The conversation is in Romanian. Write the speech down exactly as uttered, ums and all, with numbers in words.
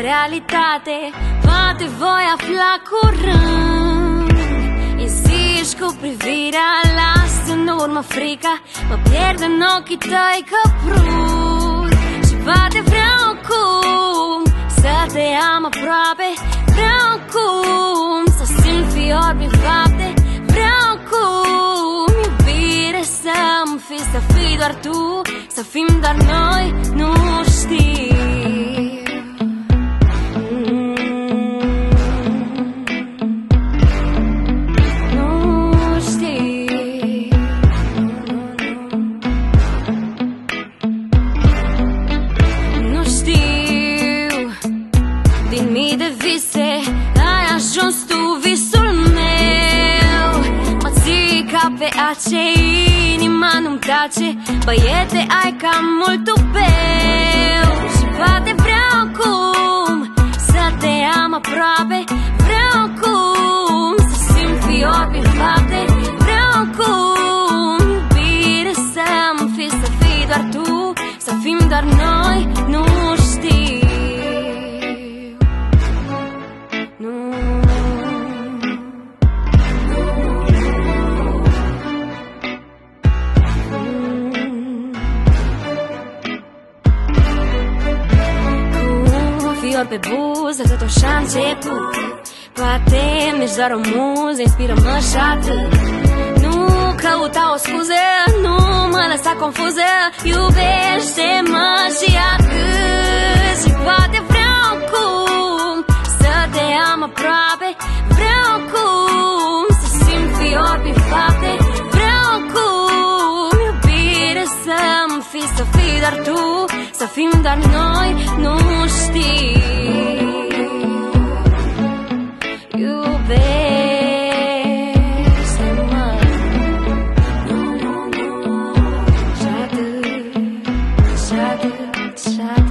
realitate. Poate voi afla curând. Insiști cu privirea, lasă în urmă frica. Mă pierd în ochii tăi căprut. Și poate vreau cum să te am aproape. Vreau cum să simt fior prin fapte. Vreau cum iubire să-mi fii, să fii doar tu, să fim doar noi, nu știu. Din mii de vise ai ajuns tu, visul meu. Mă ții ca pe ace, inima nu-mi tace. Băiete, ai cam mult tupeu. Și poate vreau cum să te am aproape. Vreau cum să simt fior prin fapte. Vreau cum iubire să-mi fii, să fii doar tu, să fim doar noi, nu știu. Fior pe buză, tot așa început. Poate mi-ești doar o muză, inspiră-mă și atât. Nu căuta o scuză, nu mă lăsa confuză. Iubește-mă și atât. Și poate vreau cum să te am aproape. Vreau cum să simt fior prin fapte. Vreau cum iubire să-mi fii, să fii doar tu, să fim doar noi, nu știi. Iubește-mă și atât, și atât, și atât.